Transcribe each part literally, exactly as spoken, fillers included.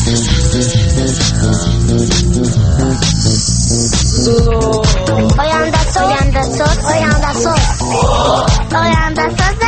آینده ساز آینده ساز آینده ساز آینده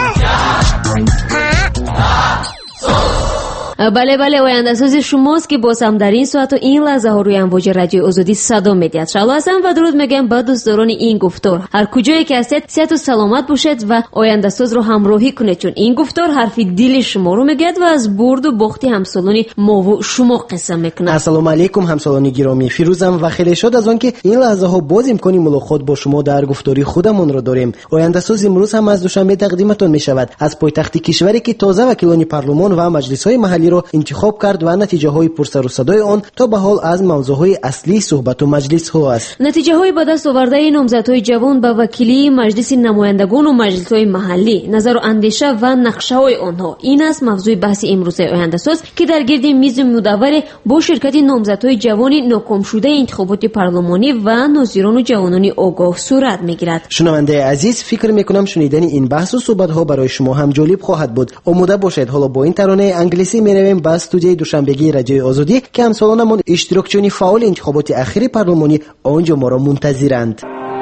بله بله آینده ساز شماست که باز هم در این ساعت و این لحظه ها روی امواج رادیو آزادی صدا میدید. شما هستم و درود میگم با دوستداران این گفتار. هر کجایی که هستید صحت و سلامت باشید و آینده ساز رو همراهی کنید، چون این گفتار حرف دل شما رو میگه و از برد و باختی همسالان ما و شما قسم میکنه. السلام علیکم همسالان گرامی، فیروزم و خیلی شاد از آن که این لحظه ها باز امکانی ملاقات با شما در گفتاری خودمون رو داریم. آینده ساز امروز هم از دوشنبه تقدیمتون میشود از پایتخت کشوری که تازه وکیلان پارلمان و مجلس های محلی رو انتخاب کرد و نتیجه های پرسر و صدای آن تا به حال از موضوع های اصلی صحبت و مجلس ها است. نتیجه های به دست آورده نامزدهای جوان به وکیلی مجلس نمایندگان و مجلس های محلی، نظر و اندیشه و نقشه های آنها، این است موضوع بحث امروز آینده ساز که در گرد میز مدور با شرکت نامزدهای جوان ناکام شده انتخابات پارلمانی و ناظران و جوانان آگاه صورت میگیرد. شنونده عزیز، فکر میکنم شنیدن این بحث و صحبت ها برای شما هم جالب خواهد بود. آماده باشید. حالا با این ترانه انگلیسی میرویم به استودیوی دوشنبگی رادیو آزادی که همسالانمون اشتراکچیان فعال انتخابات اخیر پارلمانی آنجا ما را منتظرند.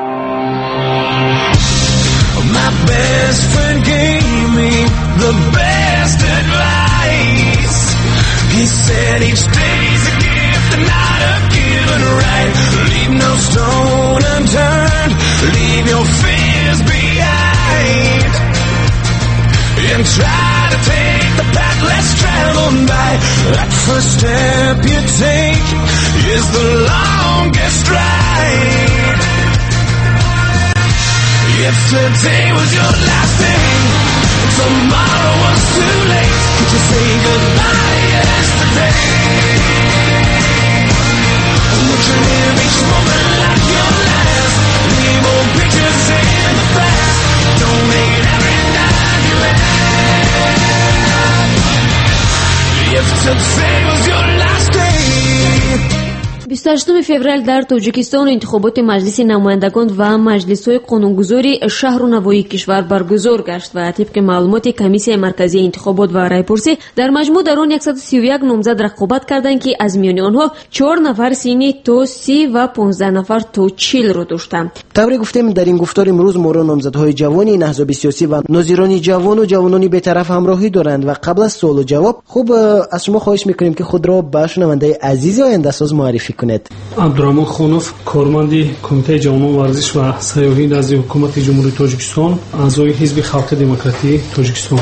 My best friend gave me the best advice. He said each day's a gift and not a given right. Leave no stone unturned, leave your fears behind, and try to take the path less traveled by. That first step you take is the longest ride. If today was your last day, tomorrow was too late to say goodbye yesterday. Would you live each moment like your last? Leave old pictures in the past. Don't make it every night you laugh. If today was your last day. بیست و هشتم فوریه در تاجیکستان انتخابات مجلس نمایندگان و مجلس‌های قانونگذاری شهر و نواحی کشور برگزار گشت و طبق معلومات کمیسیون مرکزی انتخابات و رایپرسی در مجموع در آن صد و سی و یک نامزد رقابت کردند که از میان آنها چهار نفر سنی تا سی و پانزده نفر تا چهل رو داشتند. طوری گفتیم در این گفتار امروز ما را نامزدهای جوانی احزاب سیاسی و ناظران جوان و جوانان بی‌طرف همراهی دارند و قبل از سوال و جواب خوب از شما خواهش می‌کنیم که خود را به شنونده عزیز آینده ساز معرفی کنید. عبدالرحمن خانوف، کارمند کمیته جوانان ورزش و سیاحی نزد حکومت جمهوری تاجیکستان، اعضای حزب خلق دموکراتی تاجیکستان.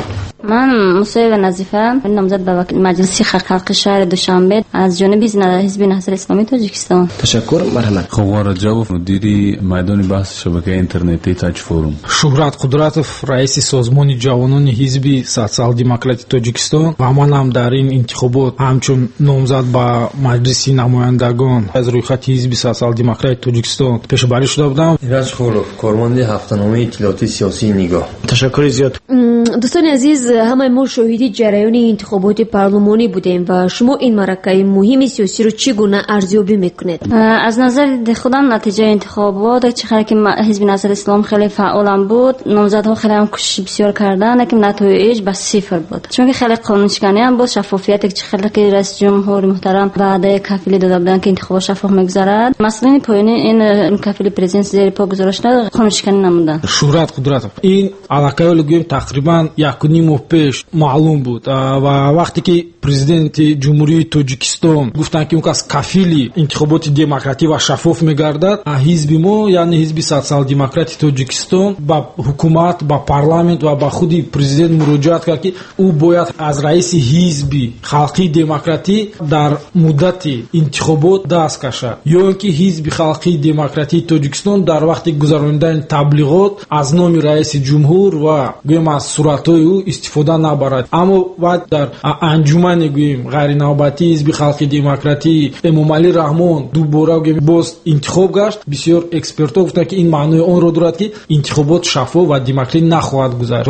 من مصیب نظیفه، نامزد به مجلس خلق شهر دوشنبه از جانب حزب نهضت اسلامی تاجیکستان. تشکر، مرحمت. خوار رجب، مدیر میدان بحث شبکه اینترنتی تاج فورم. شهرت قدرتوف، رئیس سازمان جوانان حزب سوسیال دموکراتی تاجیکستان و من هم در این انتخابات همچون نامزد به مجلس نمایندگان از روی خط حزب سوسیال دموکراتی تاجیکستان پیشبری شده بودم. ایرج خورلوف، کارمند هفته‌نامه اطلاعاتی سیاسی نگاه. تشکر زیاد. دوستان عزیز، همه ما شاهدی جریان انتخابات پارلمانی بودیم و شما این معرکه مهم سیاسی رو چگونه ارزیابی میکنید؟ از نظر خودم نتیجه انتخابات چقدر که حزب نهضت اسلام خیلی فعال بود، نامزدها خیلی هم کوشش بسیار کردن، لیکن نتایج بس صفر بود. چون که خیلی قانونشکنی هم بود، شفافیت که خیلی که رئیس جمهور محترم وعده کفیل داده بودن که انتخابات شفاف میگذرد، مثلا پایین این کفیل پرزیدنت زیر پا گذاشته نشد، قانونشکنی نموندن. شهرت قدرت این علاقه رو تقریبا یک و نیم ماه پیش معلوم بود و وقتی که پرزیدنت جمهوری تاجیکستان گفتن که اون کس کفیل انتخابات دموکراتی و شفاف میگردد، حزب ما یعنی حزب سوسیال دموکراتی تاجیکستان با حکومت، با پارلمانت و با خود پرزیدنت مراجعت کرد که او باید از رئیس حزب خلقی دموکراتی در مدت انتخابات دست کشد، یا اینکه حزب خلقی دموکراتی تاجیکستان در وقت گذراندن تبلیغات از نام رئیس جمهور و گویم از صورت‌های او استفاده نبرد. اما بعد در انجمن گویم غیر نوبتی حزب خلقی دموکراتی امامعلی رحمان دوباره گویم باز انتخاب گشت، بسیار اکسپرت‌ها گفتند که این معنی آن را دارد که انتخابات شفاف و دموکراتی نخواهد گذشت و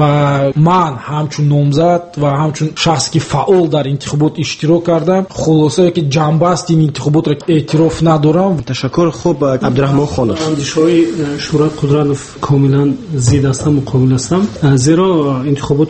من همچون نامزد و همچون شخص که فعال در انتخابات اشتراک کردم، خلاصه که جنبه است این انتخابات را اعتراف ندارم. تشکر. خوب، عبدالرحمن خانوف. اندیشه‌های شورای قدرت کاملا ضد است، مقابل هستم، زیرا انتخاباتی که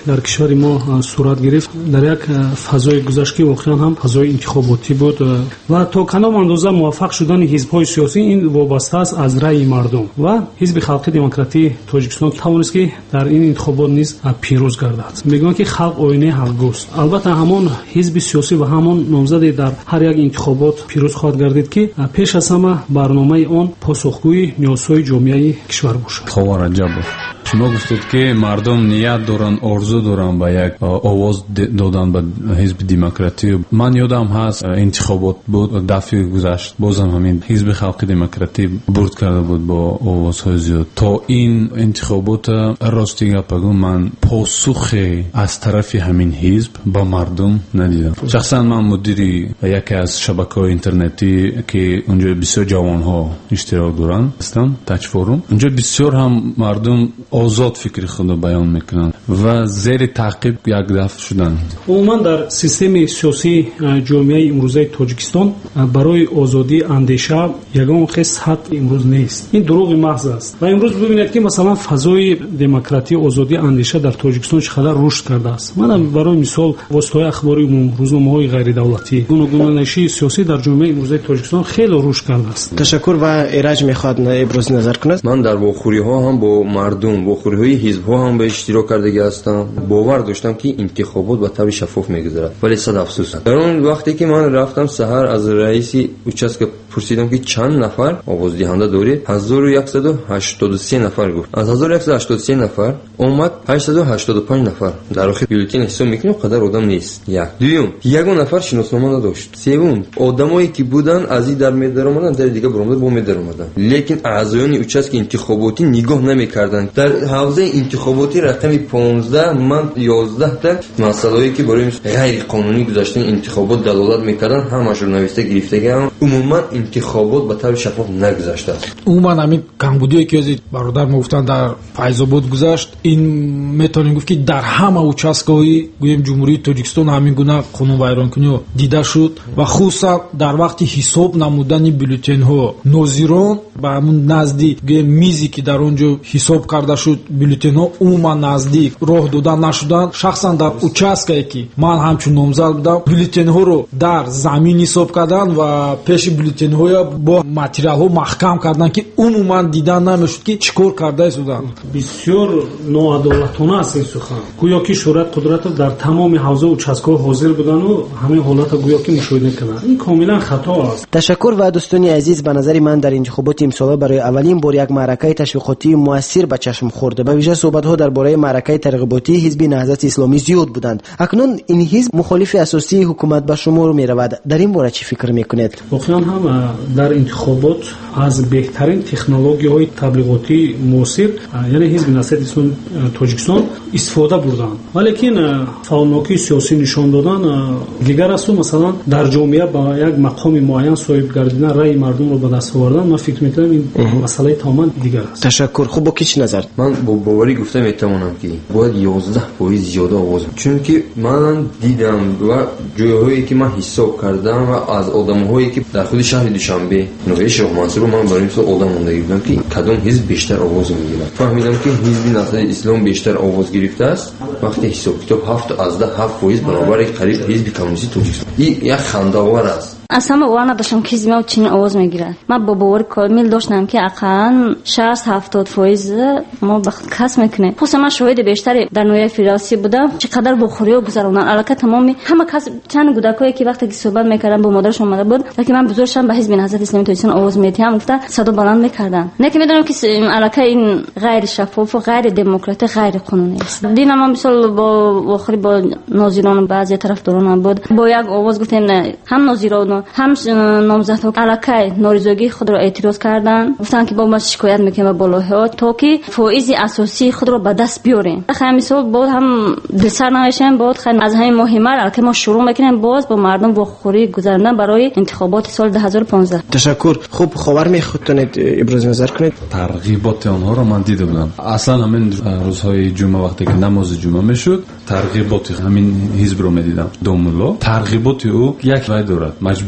дар кишвари мо сурат гирифт дар як фазои гузашт ки воқеан ҳам фазои интихоботӣ буд ва то кадом андоза муваффақ шудани ҳизбҳои сиёсӣ ин вобаста аст аз раъи мардум ва ҳизби халқи демократии тоҷикистон тавонист ки дар ин интихобот низ пирӯз гардад. мегӯянд ки халқ оинаи ҳалгуст. албатта ҳамон ҳизби сиёсӣ ва ҳамон номзаде дар ҳар як интихобот пирӯз хоҳад гардид ки пеш аз ҳама барномаи он посухгӯи ниёзҳои ҷомеаи кишвар бошад. ховар аҷаб шумо гуфтед ки мардум ният доранд, орзу доранд ба як овоз додан ба ҳизби демократӣ. ман ёдам ҳаст интихобот буд дафъи гузашт, бозам ҳамин ҳизби халқи демократӣ бурд карда буд бо овозҳои зиёд. то ин интихобот рости гапагӯ ман посухе аз тарафи ҳамин ҳизб ба мардум надидам. шахсан ман мудири яке аз шабакаҳои интернетӣ ки унҷо бисёр ҷавонҳо иштирок доранд ҳастам, тач форум. унҷо бисёр ҳам мардум озод фикри худро баён мекунанд ва зери таъқиб як дафъ шуданд. умуман дар системаи сиёсии ҷомеаи имрӯзаи тоҷикистон барои озодии андеша ягон хес ҳад имрӯз нест. ин дурӯғи маҳз аст. ва имрӯз бибинед ки масалан фазои демократӣ, озодии андеша дар тоҷикистон чӣ қадар рушд кардааст. мана барои мисол воситаҳои ахбори умум, рӯзномаҳои ғайридавлатӣ, гуногунанишии сиёсӣ дар ҷомеаи имрӯзаи тоҷикистон хеле рушд кардааст. ташаккур. ва эраҷ мехоҳад ибрози назар кунад. ман дар вохӯриҳо ҳам бо мардум, вохӯриҳои ҳизбҳо ҳам ба иштирок кардагӣ ҳастам. бовар доштам ки интихобот ба таври шаффоф мегузарад. вале сад афсӯс, дар он вақте ки ман рафтам саҳар аз раиси участка пурсидам ки чанд нафар овоздиҳанда доред, ҳазору яксаду ҳаштоду се нафар гуфт. аз ҳазору яксаду ҳаштоду се нафар омад ҳаштсаду ҳаштоду панҷ нафар. дар охир бюллетен ҳисоб мекунем қадар одам нест. як дуюм, ягон нафар шиноснома надошт. севум, одамое ки буданд аз ин дар медаромаданд, дар дига баромада бо медаромаданд, лекин аъзоёни участки интихоботӣ нигоҳ намекарданд. дар ҳавзаи интихоботӣ рақами понздаҳ ман ёздаҳ та масъалае ки барои ғайриқонунӣ гузаштани интихобот далолат мекарданд ҳамашро нависта гирифтагиам. умуман интихобот ба таври шаффоф нагузаштааст. умуман ҳамин камбудие ки ози бародар мо гуфтанд дар файзобод гузашт, ин метавонем гуфт ки дар ҳама участкаҳои гӯем ҷумҳурии тоҷикистон ҳамин гуна қонунвайронкуниҳо дида шуд ва хусусан дар вақти ҳисоб намудани бюллетенҳо нозирон ба ҳамун назди гӯем мизе ки дар он ҷо ҳисоб карда шуд бюллетенҳо умуман наздик роҳ дода нашуданд. шахсан дар участкае ки ман ҳамчун номзад будам, бюллетенҳоро дар замин ҳисоб карданд ва пеши бюллетенҳоя бо материалҳо маҳкам карданд ки умуман дидан намешуд ки чӣ кор карда истоданд. бисёр ноадолатона аст ин сухан. гӯё ки шӯрат қудратов дар тамоми ҳавза участкаҳо ҳозир будану ҳамин ҳолата гӯё ки мушоҳида карданд. ин комилан хато аст. ташаккур. ва дӯстони азиз, ба назари ман дар интихоботи имсола барои аввалин бор як маъракаи ташвиқотии муассир ба чашм хӯрд. ба виҷа суҳбатҳо дар бораи маъракаи тарғиботии ҳизби наҳзати исломӣ зиёд буданд. акнун ин ҳизб мухолифи асосии ҳукумат ба шумор меравад. дар ин бора чӣ фикр мекунед? воқеан ҳам дар интихобот аз беҳтарин технологияҳои таблиғотии муосир яъне ҳизби наҳзати исломии тоҷикистон истифода бурданд. валекин фаъолнокии сиёсӣ нишон додан дигар асту. масалан дар ҷомеа ба як мақоми муайян соҳиб гардидан раъи мардумро ба даст овардан, ман фикр мекунам ин масъалаи тамоман дигар аст. ташаккур. хуб, бо ки чӣ назар? ман бо боварӣ гуфта метавонам ки бояд ёздаҳ фоиз зиёда овоз, чунки ман дидам ва ҷойҳое ки ман ҳисоб кардам ва аз одамҳое ки дар худи шаҳри душанбе ноҳияи шоҳмансур ман барои мисол одам мондагӣ будам ки кадом ҳизб бештар овоз мегирад. фаҳмидам ки ҳизби наҳзати ислом бештар овоз гирифтааст. вақти ҳисоб китоб ҳафт азда ҳафт фоиз баробари қариб ҳизби коммунисти тоҷикистон. ин як хандаовар аст. اصلا باور نداشتم که حزب ما چین آواز میگیرد. من با باور کامل داشتم که اقلا شصت هفتاد فایز ما بخت کس میکنه. خصوصا من شاهد بیشتری در نوع فیراسی بودم چقدر بخوری و گذرونن البته تمامی همه کس چند گودکایی که وقتی که صحبت میکردن با مادرشون اومده بود که من بزرگشم به حزب نهضت اسلامی توسن آواز میدیم گفته صدا بلند میکردن. نه که میدونم که البته این غیر شفاف و غیر دموکراتیک غیر قانونی است. دین ما مثلا با بخوری با ناظران بعضی طرفداران بود با یک آواز گفتیم نه هم ناظران هم نامزدها الکای ناریزگی خود را اعتراض کردند گفتند که با ما شکایت میکنیم به بالاها تا که فایز اساسی خود را به دست بیاریم. خیلی مثلا بود هم دسر نمیشیم بود خیلی از همین مهمه البته ما شروع میکنیم باز با مردم بخوری گذراندن برای انتخابات سال دو هزار و پانزده. تشکر. خوب خبر میخوتونید ابراز نظر کنید؟ ترغیبات آنها را من دیده بودم. اصلا همین روزهای جمعه وقتی که نماز جمعه میشد ترغیبات همین حزب رو میدیدم. دوملا ترغیبات او یک وای دارد. مجبور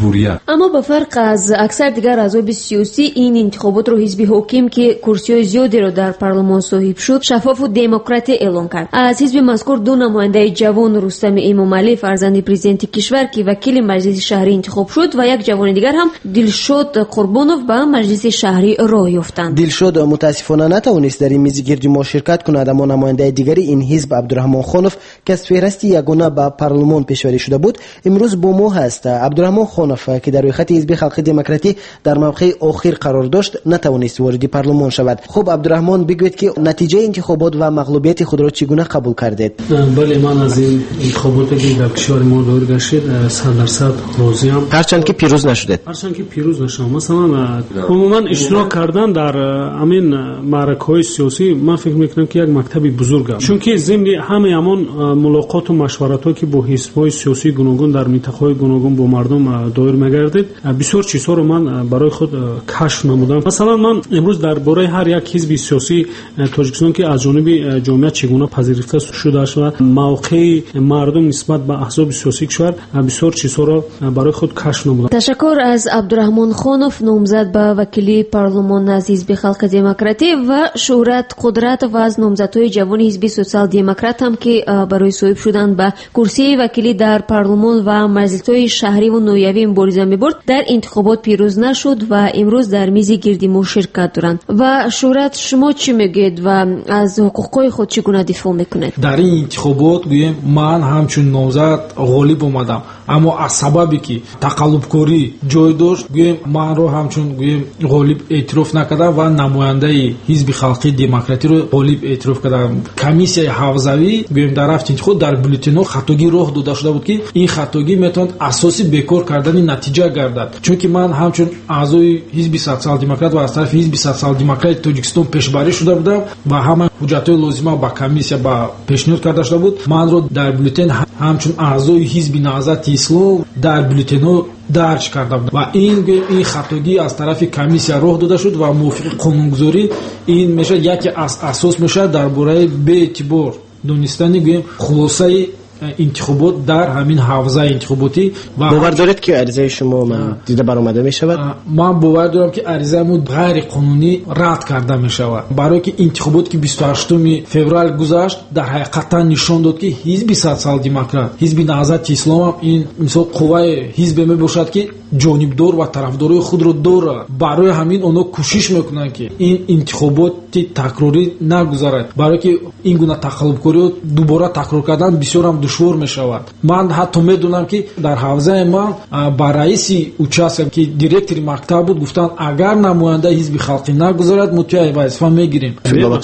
مجبوریت. اما به فرق از اکثر دیگر اعضای سیاسی این انتخابات رو حزب حاکم که کرسی‌های زیادی رو در پارلمان صاحب شد شفاف و دموکراتی اعلام کرد. از حزب مذکور دو نماینده جوان رستم امامعلی فرزند پرزیدنت کشور که وکیل مجلس شهری انتخاب شد و یک جوان دیگر هم دلشاد قربانوف به مجلس شهری راه یافتند. دلشاد متاسفانه نتوانست در این میزگردی ما شرکت کند، اما نماینده دیگری این حزب عبدالرحمن خانوف که از فهرست یگانه به پارلمان پیشوری شده بود امروز با ما هست. عبدالرحمن خانوف که در روی خط حزب خلق دموکراتی در موقع آخر قرار داشت نتوانست وارد پارلمان شود. خب عبدالرحمن بگوید که نتیجه انتخابات و مغلوبیت خود را چگونه قبول کردید؟ بله، من از این انتخاباتی که در کشور ما دایر گشت صد درصد راضیم، هرچند که پیروز نشدید. هرچند که پیروز نشدم. مثلا عموما اشتراک کردن در همین معرکه‌های سیاسی من فکر میکنم که یک مکتب بزرگ است، چون که ضمن همه همون ملاقات و مشورت‌ها که با حزب‌های سیاسی گوناگون در منطقه‌های گوناگون با مردم دایر می‌گردید بسیار چیزها رو من برای خود کشف نمودم. مثلا من امروز درباره هر یک حزب سیاسی تاجیکستان که از جانب جامعه چگونه پذیرفته شده است و موقع مردم نسبت به احزاب سیاسی کشور بسیار چیزها رو برای خود کشف نمودم. تشکر از عبدالرحمن خانوف نامزد به وکیلی پارلمان از حزب خلق دموکراتی و شهرت قدرت و از نامزدهای جوان حزب سوسیال دموکرات هم که برای صاحب شدن به کرسی وکیلی در پارلمان و مجلس‌های شهری و نویوی مبارزه می‌برد در انتخابات پیروز نشد و امروز در میز گردی ما شرکت دارند. و شهرت شما چی میگید و از حقوقهای خود چگونه دفاع میکنید؟ در این انتخابات گویم من همچون نامزد غالب اومدم، اما از سببی که تقلبکاری جای داشت گویم من رو همچون گویم غالب اعتراف نکردم و نماینده حزب خلقی دموکراتی رو غالب اعتراف کردم. کمیسیای حوزوی گویم در رفت انتخابات در بولتن‌ها خطاگی راه داده شده بود که این خطاگی میتواند اساسی بیکار کردن نتیجه گردد، چون که من همچون اعضای حزب سوسیال دموکرات و از طرف حزب سوسیال دموکرات تاجیکستان پیشبری شده بودم و همه حجت‌های لازمه با کمیسیا با پیشنهاد کرده شده بود. من رو در بولتن همچون اعضای حزب نهضت اسلام در بولتن‌ها درج کرده بود و این این خطاگی از طرف کمیسیا راه داده شد و موافق قانونگذاری این میشه یکی از اساس میشه درباره به اعتبار دونستانی گویم خلاصه انتخابات در همین حوزه انتخاباتی. و باور دارید که عریضه شما من دیده برآمده می شود؟ من باور دارم که عریضه ما غیر قانونی رد کرده می شود، برای که انتخابات که بیست و هشتم فوریه گذشت در حقیقت نشان داد که حزب سوسیال دموکرات حزب نهضت اسلام هم این مثلا قوه حزب می باشد که جانبدار و طرفدارای خود رو داره. برای همین اونا کوشش میکنن که این انتخابات تکراری نگذرد، برای که این گونه تقلبکاری دوباره تکرار کردن بسیار هم دشوار میشود. من حتی میدونم که در حوزه من با رئیس участок که دیرکتور مکتب بود گفتن اگر نماینده حزب خلقی نگذارد متوجه وظیفه میگیریم.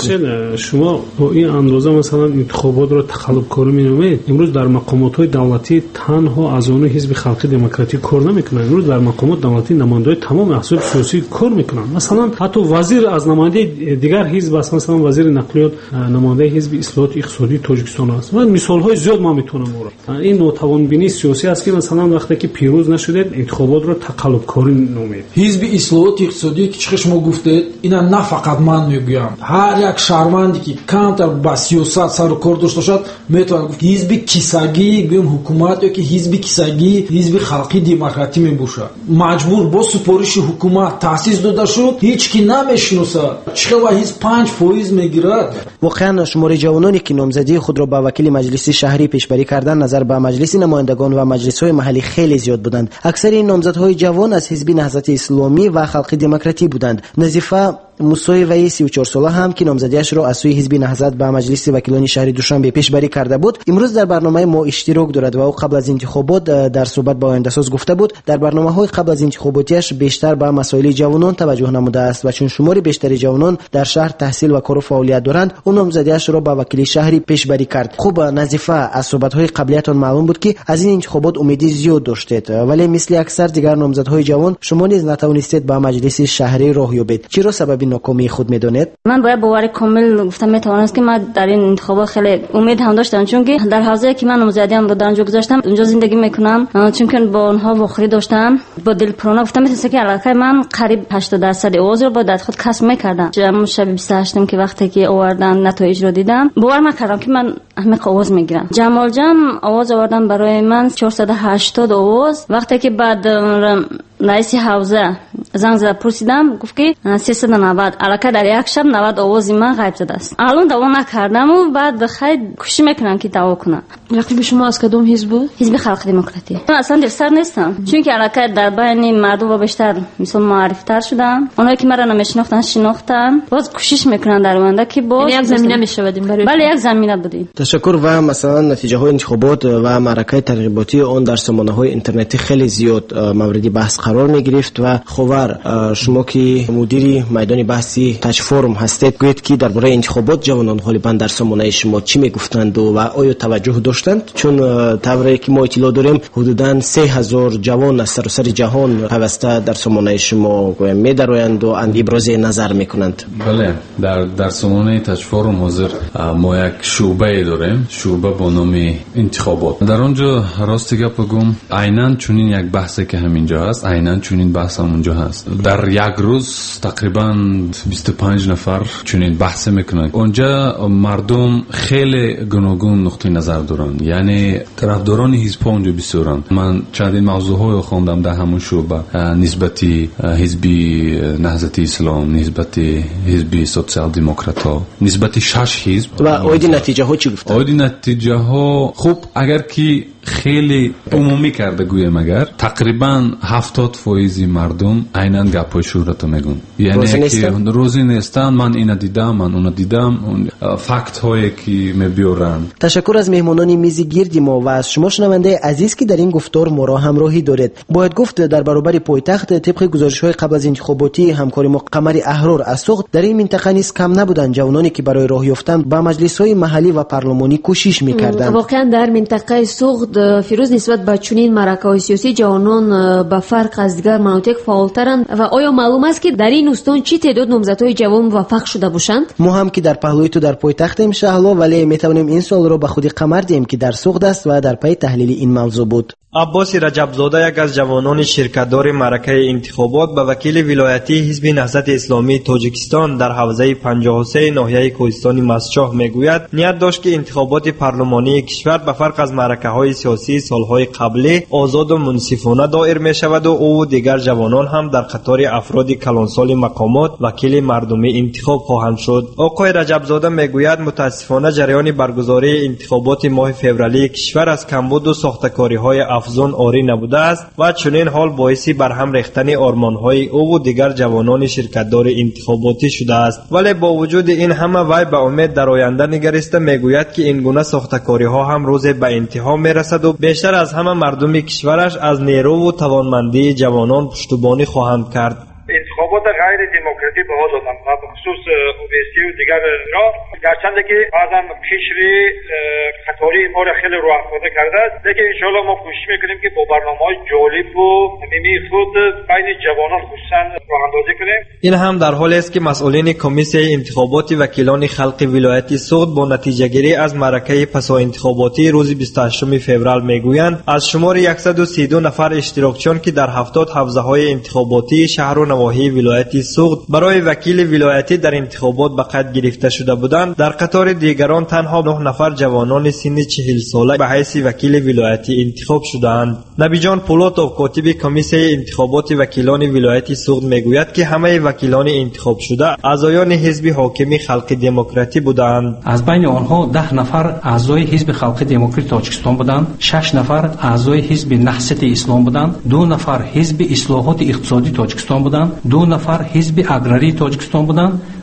شما با این اندازه مثلا انتخابات رو تقلبکاری مینامید. امروز در مقامات دولتی تنها از اون حزب خلقی دموکراتی کار نمیکنن، امروز در مقامات دولتی نمایندگان تمام احزاب سیاسی کار میکنن. مثلا حتی وزیر از نماینده دیگر حزب است، مثلا وزیر نقلیات نماینده حزب اصلاحات اقتصادی تاجیکستان است. من مثال های زیاد ما میتونم آورم. این ناتوان بینی سیاسی است که مثلا وقتی که پیروز نشدید انتخابات رو تقلبکاری نامید. حزب اصلاحات اقتصادی که چه شما گفتید اینا نه فقط من میگویم، هر یک شهروندی که کمتر با سیاست سر و کار داشته باشد میتونه گفت حزب کیسگی گویم حکومت یا که حزب کیسگی حزب خلقی دموکراتی میباشه مجبور با سپارش حکومت تاسیس داده شد، هیچ کی نمیشناسه چرا حزب پنج فایز میگیرد. واقعا شمار جوانانی که نامزدی خود را با وکیل مجلس شهری پیشبری کردن نظر به مجلس نمایندگان و مجلس‌های محلی خیلی زیاد بودند. اکثر این نامزدهای جوان از حزب نهضت اسلامی و خلق دموکراتی بودند. نظیفه موسی وی سی و چهار ساله هم که نامزدیش را از سوی حزب نهضت به مجلس وکیلان شهری دوشنبه پیشبری کرده بود امروز در برنامه ما اشتراک دارد و او قبل از انتخابات در صحبت با آینده‌ساز گفته بود در برنامه‌های قبل از انتخاباتیش بیشتر به مسائل جوانان توجه نموده است و چون شمار بیشتری جوانان در شهر تحصیل و کار و فعالیت دارند اون نامزدیش را به وکیل شهری پیشبری کرد. خوب نظیفه از صحبت‌های قبلیتون معلوم بود که از این انتخابات امیدی زیاد داشتید، ولی مثل اکثر دیگر نامزدهای جوان شما نیز نتوانستید به مجلس شهری راه یابید. چرا سبب ناکامی خود میدانید؟ من باید باور کامل گفتم میتوانست که من در این انتخابات خیلی امید هم داشتم، چون که در حوزه‌ای که من نامزدی هم در اونجا گذاشتم اونجا زندگی میکنم، چون که با اونها واخری داشتم با دلپرونا گفتم میتونست که علاقه من قریب هشتاد درصد اوضاع رو با دست خود کسب میکردم. جمع شب بیست و هشت که وقتی که آوردن نتایج رو دیدم باور نکردم که من همه آواز میگیرم. جمال جمع آواز آوردن برای من چهارصد و هشتاد آواز. وقتی که بعد رئیس حوزه زنگ زد پرسیدم گفت که سیصد و نود، علاقه در یک شب نود آواز من غیب شده است. الان دعوا نکردم و بعد خیلی کوشش میکنم که دعوا کنم. رقیب شما از کدوم حزب بود؟ حزب خلق دموکراتی. من اصلا دلسر نیستم، چون که علاقه در بین مردم و بیشتر مثلا معرفی تر شدم. اونایی که مرا نمیشناختن شناختن. باز کوشش میکنن در آینده که باز یک زمینه میشودیم برای بله یک زمینه بودیم. تشکر. و مثلا نتیجه های انتخابات و معرکه ترغیباتی اون در سامانه های اینترنتی خیلی زیاد مورد بحث قرار می گرفت و خبر شما که مدیر میدان بحثی تاچ فورم هستید گوید که درباره انتخابات جوانان غالبا در سامانه شما چی میگفتند و آیا توجه داشتند؟ چون طوری که ما اطلاع داریم حدوداً سه هزار جوان از سراسر جهان پیوسته در سامانه شما میدرویند و ابراز نظر میکنند. بله، در در سامانه تاچ فورم حاضر ما یک شعبه داریم، شعبه با نام انتخابات. در اونجا راست گپ بگم عیناً چنین یک بحثی که همینجا هست عیناً چنین بحث هم اونجا هست. در یک روز تقریبا بیست و پنج نفر چنین بحث میکنند. اونجا مردم خیلی گوناگون نقطه نظر دارن، یعنی طرفداران حزب اونجا بسیارن. من چندین موضوعهای خواندم در همون شعبه، نسبتی حزب نهضت اسلام، نسبتی حزب سوسیال دموکرات ها، نسبتی شش حزب. و اوید نتیجه ها چی گفتن؟ اوید نتیجه ها خوب اگر که خیلی عمومی کرده گویم اگر تقریبا هفتاد فایز مردم عیناً گپای شهرت میگن، یعنی که روزی نیستن من اینو دیدم من اونو دیدم، اون فکت هایی که میبیارن. تشکر از مهمانان میز گرد ما و از شما شنونده عزیز که در این گفتار ما را همراهی دارید. باید گفت در برابر پایتخت طبق گزارش های قبل از انتخاباتی همکاری ما قمر احرار از سوق در این منطقه نیز کم نبودند جوانانی که برای راه یافتن به مجلس های محلی و پارلمانی کوشش میکردند. واقعا در منطقه سوق فیروز نسبت به چنین معرکه‌های سیاسی جوانان به فرق از دیگر مناطق فعالترند و آیا معلوم است که در این استان چی تعداد نامزدهای جوان موفق شده باشند؟ ما هم که در پهلوی تو در پایتخت ان شاء الله، ولی میتونیم این سوال رو به خود قمر دیم که در سوق است و در پی تحلیل این موضوع بود. عباس رجبزاده یک از جوانان شرکت‌دار معرکه انتخابات به وکیل ولایتی حزب نهضت اسلامی تاجیکستان در حوزه پنجاه و سه ناحیه کوهستان مسچاه میگوید نیت داشت که انتخابات پارلمانی کشور به فرق از معرکه‌های سیاسی سالهای قبلی آزاد و منصفانه دایر می‌شود و او و دیگر جوانان هم در قطار افراد کلانسال مقامات وکیل مردمی انتخاب خواهند شد. آقای رجبزاده میگوید متاسفانه جریان برگزاری انتخابات ماه فوریه کشور از کمبود و ساختکاری‌های افزون آری نبوده است و چنین حال باعث برهم ریختن آرمان‌های او و دیگر جوانان شرکت‌دار انتخاباتی شده است. ولی با وجود این همه وی به امید در آینده نگریسته میگوید که این گونه ساختکاری‌ها هم روز به انتها میرسد و بیشتر از همه مردم کشورش از نیرو و توانمندی جوانان پشتیبانی خواهند کرد. انتخابات غیر دموکراتیک به حال دادن و بخصوص اوبیسی و دیگر را گرچنده که بعضا پیشری قطاری ما را خیلی رو افاده کرده است، لیکن انشاءالله ما کوشش میکنیم که با برنامه‌های جالب و مهمی خود بین جوانان خصوصا راه اندازی کنیم. این هم در حالی است که مسئولین کمیسیون انتخابات وکیلان خلق ولایت سوخت با نتیجه گیری از معرکه پسا انتخاباتی روز بیست و هشتم فوریه میگویند از شمار صد و سی و دو نفر اشتراکچیان که در هفتاد حوزه های انتخاباتی شهر و نواحی ولایت سوخت برای وکیل ولایتی در انتخابات به قید گرفته شده بودند، در قطار دیگران تنها نه نفر جوانان سن چهل ساله به حیث وکیل ولایتی انتخاب شدند. نبی جان پولاتوف کاتب کمیسیون انتخابات وکیلان ولایت سوخت میگوید که همه وکیلان انتخاب شده اعضایان حزب حاکم خلق دموکراتی بودند. از بین آنها ده نفر اعضای حزب خلق دموکراتی تاجیکستان بودند، شش نفر اعضای حزب نهضت اسلام بودند، دو نفر حزب اصلاحات اقتصادی تاجیکستان بودند، دو نفر حزب اگراری تاجیکستان بودند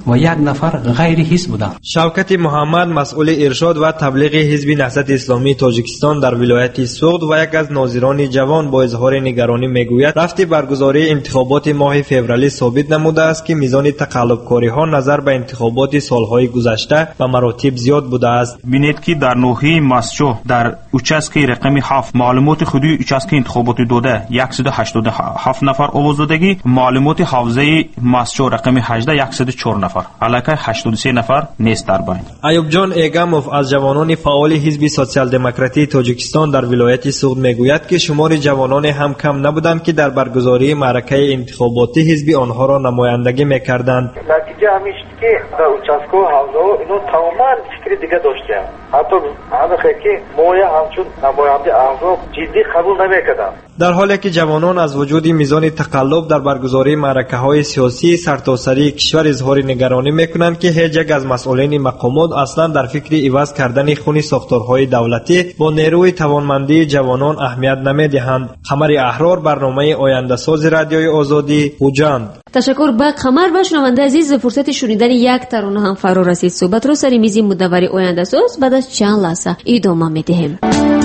و یک نفر غیر حزب بودند. شوکت محمد مسئول ارشاد و تبلیغ حزب نهضت اسلامی تاجیکستان در ولایت سوغد و یک از ناظران جوان با اظهار نگرانی میگوید رفت برگزاری انتخابات ماه فوریه ثابت نموده است که میزان تقلبکاری ها نظر به انتخابات سالهای گذشته و مراتب زیاد بوده است. بینید که در ناحیه مسچو در اوچاسکی رقم هفت معلومات خودی اوچاسکی انتخابات داده صد و هشتاد و هفت نفر آواز دادگی، معلومات حوزه مسچو رقم هجده صد و چهار نفر، علاقه هشتاد و سه نفر نیست در بین. ایوب جان ایگاموف از جوانان فعال حزب سوسیال دموکراتی تاجیکستان در ولایت سوغد میگوید که شمار جوانان هم کم نبودند که در برگزاری معرکه انتخاباتی حزب آنها را نمایندگی میکردند. نتیجه همیش که در اوچاسکو حوزه اینو تماما فکر دیگه داشتیم، حتی همه که مویه همچون نماینده احزاب جدی قبول نمیکردند. در حالی که جوانان از وجود میزان تقلب در برگزاری معرکه های سیاسی سرتاسری کشور اظهار نگرانی میکنند که هیچ یک از مسئولین مقامات اصلا در فکر عوض کردن خون ساختارهای دولتی با نیروی توانمندی جوانان اهمیت نمیدهند. قمر احرار، برنامه آینده ساز رادیوی آزادی، خوجند. تشکر به قمر. و شنونده عزیز، فرصت شنیدن یک ترانه هم فرا رسید. صحبت رو سر میز مدور آینده ساز بعد از چند لحظه ادامه میدهیم.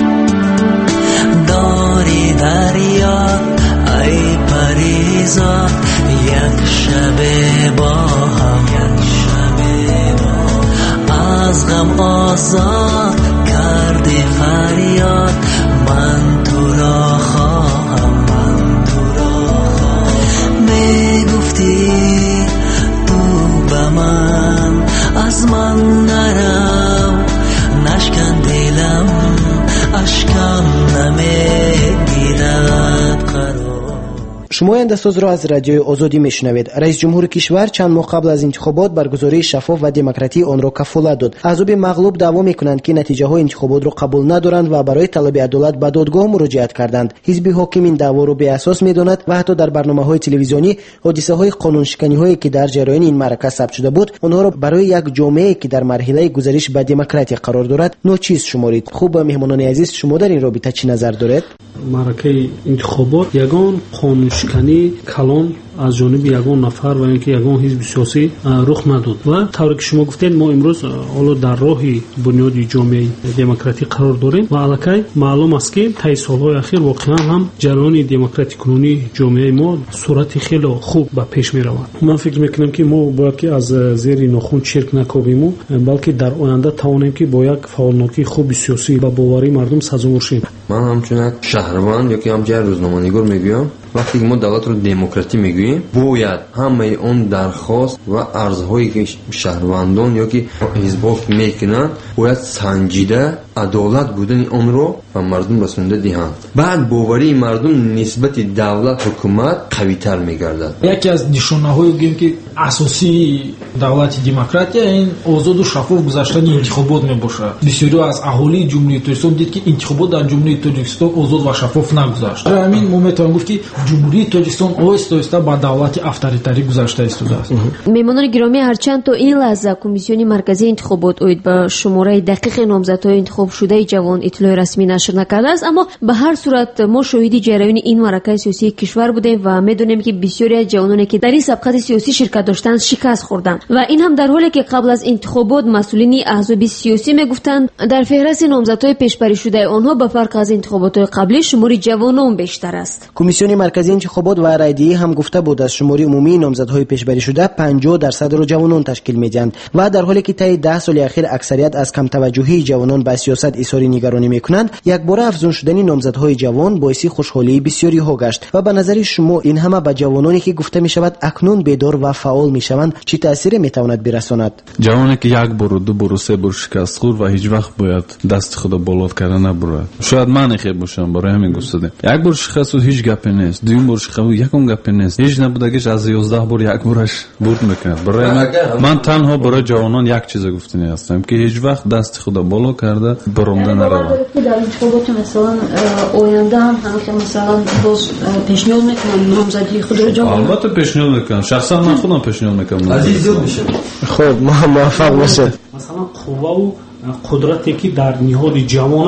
داری دریا ای پریزاد یک شب با هم، یک شب با از غم آزاد کردی فریاد، من تو را خواهم، من تو را خواهم. میگفتی تو به من از من نرو، نشکن دلم اشکم نمیگیرد قرار. شما آینده ساز را از رادیو آزادی میشنوید. رئیس جمهور کشور چند ماه قبل از انتخابات برگزاری شفاف و دموکراتی آن را کفالت داد. احزاب مغلوب دعوا میکنند که نتیجه های انتخابات را قبول ندارند و برای طلب عدالت به دادگاه مراجعت کردند. حزب حاکم این دعوا را بی اساس میداند و حتی در برنامه‌های تلویزیونی حادثه های قانون شکنی هایی که در جریان این معرکه ثبت شده بود آنها را برای یک جامعه که در مرحله گذریش به دموکراسی قرار دارد ناچیز شمارید. خوب مهمانان عزیز، شما در این رابطه چی نظر دارید؟ معرکه انتخابات یگان قانون شکنی کلان از جانب یگان نفر و اینکه یگان حزب سیاسی رخ نداد و طوری که شما گفتید ما امروز حالا در راهی بنیادی جامعه دموکراتی قرار داریم و الکی معلوم است که طی سالهای اخیر واقعا هم جریان دموکراتی کنونی جامعه ما صورت خیلی خوب به پیش می رود. من فکر میکنم که ما باید که از زیر ناخن چرک نکوبیم، بلکه در آینده توانیم که با یک فعالناکی خوب سیاسی و باوری مردم سازگار شیم. من همچون یک شهروند یا که همچون روزنامه‌نگار میگویم وقتی که ما دولت رو دموکراتی میگوییم باید همه اون درخواست و عرضهایی که شهروندان یا که حزب‌ها میکنند باید سنجیده عدالت بودن اون رو به مردم رسونده دهند. بعد باوری مردم نسبت دولت حکومت قوی‌تر میگردد. یکی از نشانه‌های گیم که اساسی دولت دموکراتی این آزاد و شفاف گذشتن انتخابات میباشد. بسیاری از اهالی جمهوری تاجیکستان دید که انتخابات در جمهوری تاجیکستان آزاد و شفاف نگذشت. همین ما میتونیم گفت که جمهوری تاجیکستان آهسته آهسته به دولت افطاریتری گذشته است. میمانان گرامی، هرچند تا این لحظه کمیسیون مرکزی انتخابات اوید به شماره دقیق نامزدهای انتخاب شده جوان اطلاع رسمی نشر نکرده است، اما به هر صورت ما شاهد جریان این معرکه سیاسی کشور بودیم و میدونیم که بسیاری از جوانانی که در این سبقت سیاسی شرکت داشتند شکست خوردند و این هم در حالی که قبل از انتخابات مسئولین احزاب سیاسی میگفتند در فهرست نامزدهای پیشبری شده آنها به فرق از انتخابات قبلی شمار جوانان بیشتر است. کمیسیون مرکزی انتخابات و رایدهی هم گفته بود از شمار عمومی نامزدهای پیشبری شده پنجاه درصد را جوانان تشکیل میدهند و در حالی که طی ده سال اخیر اکثریت از کم توجهی جوانان به سیاست اظهار نگرانی میکنند، یک بار افزون شدن نامزدهای جوان باعث خوشحالی بسیاری ها گشت و به نظر شما این همه به جوانانی که گفته می شود اکنون بیدار و فعال می شوند چه تأثیری می تواند برساند؟ جوانی که یک بار و دو بار و سه بار شکست خورد و هیچ وقت باید دست خود بالا کردن نبرد. شاید من خیلی باشم برای همین گفتم یک بار شکست هیچ گپی نیست، دوم بار شکست یکم گپی نیست، هیچ نبودگیش از یازده بار یک بارش برد میکنه. برای من من تنها برای جوانان یک چیز گفتنی هستم که هیچ وقت دست خود بالا کرده برامده نروند. در انتخابات مثلا آینده هم همین مثلا باز پیشنهاد میکنم نامزدی خود رو جا کنم. البته پیشنهاد میکنم، شخصا من خودم پیشنهاد میکنم. عزیز زیاد میشه. خب ما موفق باشه. مثلا قوا و قدرتی که در نهاد جوان است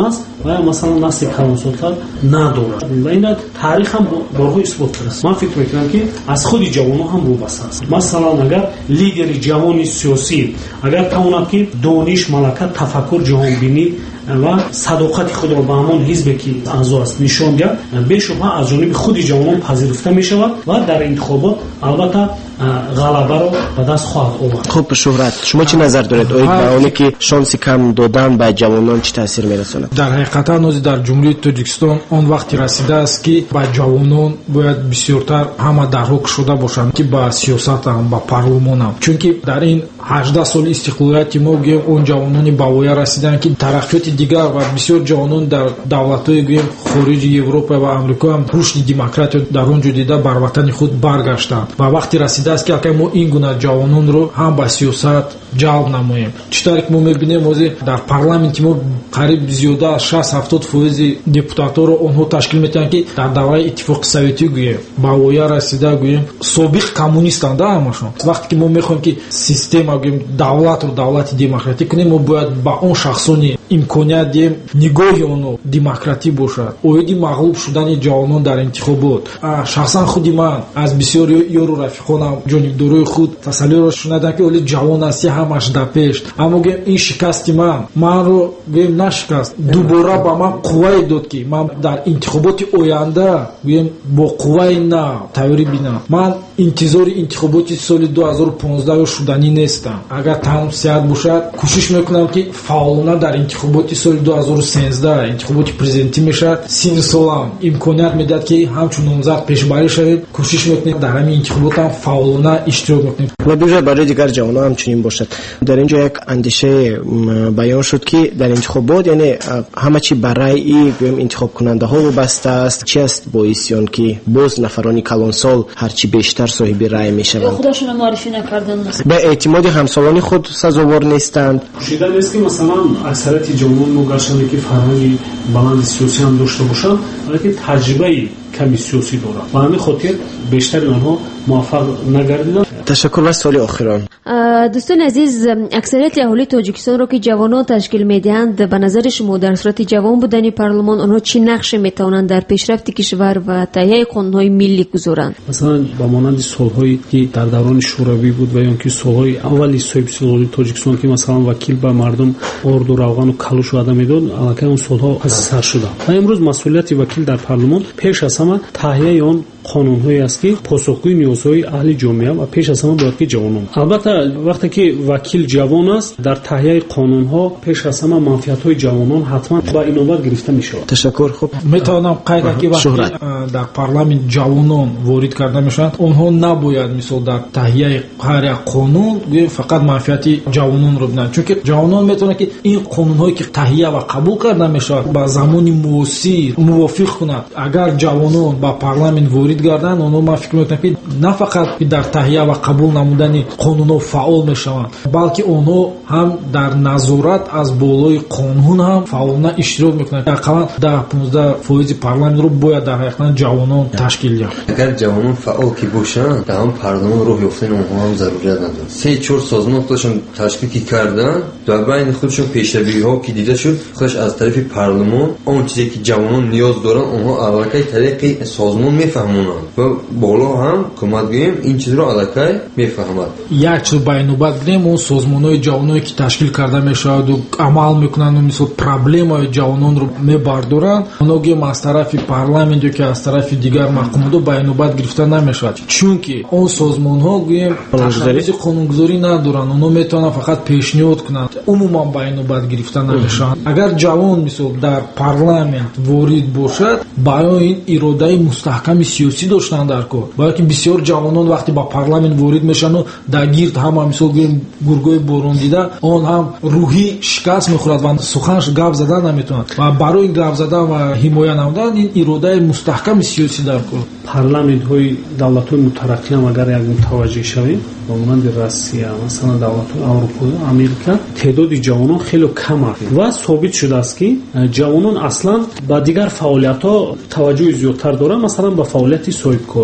ва масалан насли калонсолтар надорад. Ин таърих ҳам борҳо исбот кардаст. Ман фикр мекунам ки аз худи ҷавонон ҳам вобаста аст. Масалан агар лидери ҷавони сиёсӣ агар тавонад ки дониш, малакат, тафаккур, ҷаҳонбинӣ ва садоқати худро ба ҳамон ҳизбе ки аъзо аст нишон диҳад, бешубҳа аз ҷониби худи ҷавонон пазируфта мешавад ва дар интихобот албатта ғалабаро ба даст хоҳад овард. Хуб, Шуҳрат, шумо чӣ назар доред? Оид ба оне ки шонси кам додан ба ҷавонон чӣ таъсир мерасонад? дар ҳақиқатан ози дар ҷумҳурии Тоҷикистон он вақти расидааст ки ба ҷавонон бояд бисёртар ҳама дарҳо кушода бошанд ки ба сиёсатам, ба парлумонам, чунки дар ин ҳаждаҳ соли истиқлолияти мо гӯем он ҷавонони ба воя расиданд ки тараққиёти дигар ва бисёр ҷавонон дар давлатҳои гӯем хориҷи Европа ва Амрико ҳам рушди демократия дар он ҷо дида бар ватани худ баргаштанд. Ва вақти расидааст ки акай мо ин гуна ҷавононро ҳам ба сиёсат ҷалб намоем. чӣ тавре ки мо мебинем ози дар парламенти мо қариб зиёда аз шаст ҳафтод фоизи депутатҳоро онҳо ташкил метавонанд ки дар давраи иттифоқи советӣ гӯем ба воя расида гӯем собиқ коммунистанд ҳамашон. вақте ки мо мехоҳем ки система гӯем давлатро давлати демократӣ кунем, мо бояд ба он шахсони имконият диҳем нигоҳи онҳо демократӣ бошад. оиди мағлуб шудани ҷавонон дар интихобот. шахсан худи ман аз бисёр ёру рафиқонам ҷонибдорои худ тасаллиро шунидам ки оли ҷавон асти ҳамаш да пеш, аммо гӯем ин шикасти ман манро гӯем нашикаст, дубора ба ман қуввае дод ки ман дар интихоботи оянда гӯем бо қувваи нав тайёрӣ бинам. ман интизори интихоботи соли ду ҳазору понздаҳ шуданӣ нестам. агар тамсият бошад кӯшиш мекунам ки фаъолона дар интихоботи соли ду ҳазору сенздаҳ интихоботи президентӣ мешавад. син солам имконият медиҳад ки ҳамчун номзад пешбарӣ шавем. кӯшиш мекунем дар ҳамин интихоботам фаъолона иштирок мекунем. ва бижои барои дигар ҷавонон ҳамчунин бошад. дар ин ҷо як андешае баён шуд ки дар интихобот яъне ҳама чӣ ба раъи гӯем интихобкунандаҳо вобаста аст. чӣ аст боиси он ки боз нафарони калонсол ҳарчи бештар соҳиби раъй мешаванд? худашона маърифӣ накардан ба эътимоди ҳамсолони худ сазовор нестанд. пӯшида нест ки масалан аксарияти ҷавонон мо гаштанд ки фарҳанги баланди сиёсӣ ҳам дошта бошанд, вале таҷрибаи ками сиёсӣ дорад. ба ҳамин хотир бештари онҳо муваффақ нагардиданд. ташаккур. ва соли охирон дӯстони азиз, аксарияти аҳолии Тоҷикистонро ки ҷавонон ташкил медиҳанд, ба назари шумо дар сурати ҷавон будани парлумон онҳо чӣ нақше метавонанд дар пешрафти кишвар ва таҳияи қонунҳои миллӣ гузоранд? масалан ба монанди солҳое ки дар даврони шӯравӣ буд ва ё ки солҳои аввали соҳибсултонии Тоҷикистон ки масалан вакил ба мардум орду равғану калуш ваъда медод, аллакай он солҳо паси сар шуда. ва имрӯз масъулияти вакил дар парлумон пеш аз ҳама таҳияи он қонунҳое аст ки посухгӯи ниёзҳои аҳли ҷомеа ва пеш аз ҳама бояд ки ҷавонон. албатта вақте ки вакил ҷавон аст, дар таҳияи қонунҳо пеш аз ҳама манфиатҳои ҷавонон ҳатман ба инобат гирифта мешавад. ташаккур. хуб, метавонам қайда ки вақте дар парламент ҷавонон ворид карда мешаванд, онҳо набояд мисол дар таҳияи ҳар як қонун гӯем фақат манфиати ҷавононро бинанд, чунки ҷавонон метавонанд ки ин қонунҳое ки таҳия ва қабул карда мешавад ба замони муосир мувофиқ кунад. агар ҷавонон ба парламент ворид гарданд, онҳо ман фикр мекунам ки на фақат дар таҳия ва қабул намудани қонунҳо фаъол мешаванд, балки онҳо ҳам дар назорат аз болои қонун ҳам фаъолона иштирок мекунанд. ақаллан даҳ понздаҳ фоизи парламентро бояд дар ҳақиқат ҷавонон ташкил диҳанд. агар ҷавонон фаъол ки бошанд, дар ҳам парлумон роҳ ёфтани онҳо ҳам зарурият надорад. се чор созмон худашон ташкил ки карданд, дар байни худшон пешравиҳо ки дида шуд, худаш аз тарафи парлумон он чизе ки ҷавонон ниёз доранд, онҳо аллакай тариқи созмон мефаҳмонанд ва боло ҳам ҳукумат гӯем ин чизро аллакай мефаҳмад. як чиз ба инобат гирем, он созмонҳои ҷавононе ки ташкил карда мешаваду амал мекунанд, мисол проблемаи ҷавононро мебардоранд, онҳо гӯем аз тарафи парламент ё ки аз тарафи дигар маҳкумудо ба инобат гирифта намешавад, чунки он созмонҳо гӯем ташаббуси қонунгузорӣ надоранд. онҳо метавонанд фақат пешниҳод кунанд, умуман ба инобат гирифта намешаванд. агар ҷавон мисол дар парламент ворид бошад, баён ин иродаи мустаҳками сиёсӣ доштанд дар кор, балки бисёр ҷавонон вақте ба парламент ворид мешаванд, дар гирд ҳама мисол гӯем гургои борон дида, он ҳам рӯҳӣ шикаст мехӯрад ва суханш гап задан наметавонад. ва барои гап задан ва ҳимоя намудан ин иродаи мустаҳками сиёсӣ дар кор. парламентҳои давлатҳои мутараққӣ ҳам агар як мутаваҷҷеҳ шавем, ба монанди Россия, масалан давлатҳои Аврупо, Америка, теъдоди ҷавонон хеле кам аст ва собит шудааст ки ҷавонон аслан ба дигар фаъолиятҳо таваҷҷӯҳи зиёдтар доранд, масалан ба фаъолияти соҳибкорӣ.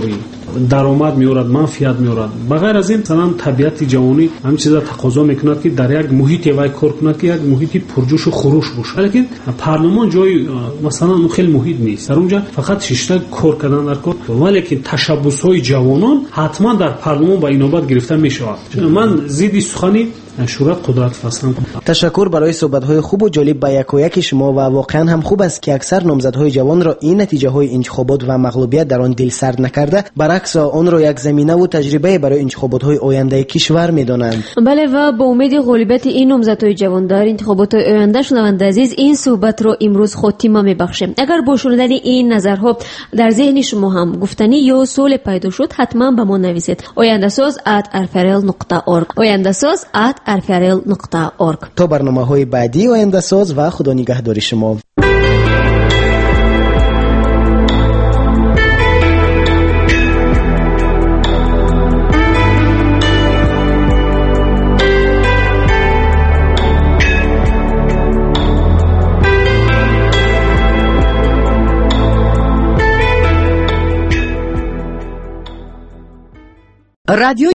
даромад меорад, манфиат меорад. ба ғайр аз ин масалан табиати ҷавонӣ ҳамин чиза тақозо мекунад ки дар як муҳите вай кор кунад ки як муҳити пурҷӯшу хуруш бошад. Лекин парлумон ҷои масалан хел муҳит нест. Дар онҷа фақат шишта кор кардан дар кор, валекин ташаббусҳои ҷавонон ҳатман дар парлумон ба инобат гирифта мешавад. Ман зидди сухани шура қудрат фаслам. ташаккур барои суҳбатҳои хубу ҷолиб ба якояки шумо ва воқеан ҳам хуб аст ки аксар номзадҳои ҷавонро ин натиҷаҳои интихобот ва мағлубият дар он дилсард накарда, баръакс онро як заминаву таҷрибае барои интихоботҳои ояндаи кишвар медонанд. бале ва бо умеди ғолибияти ин номзадҳои ҷавон дар интихоботҳои оянда, шунавандаи азиз, ин суҳбатро имрӯз хотима мебахшем. агар бо шунудани ин назарҳо дар зеҳни шумо ҳам гуфтанӣ ё суоле пайдо шуд, ҳатман ба мо нависед. ояндасоз at arfarel нуқта org ояндасоз at arfarel нуқта org. то барномаҳои баъди ояндасоз ва худо нигаҳдори шумо. رادیو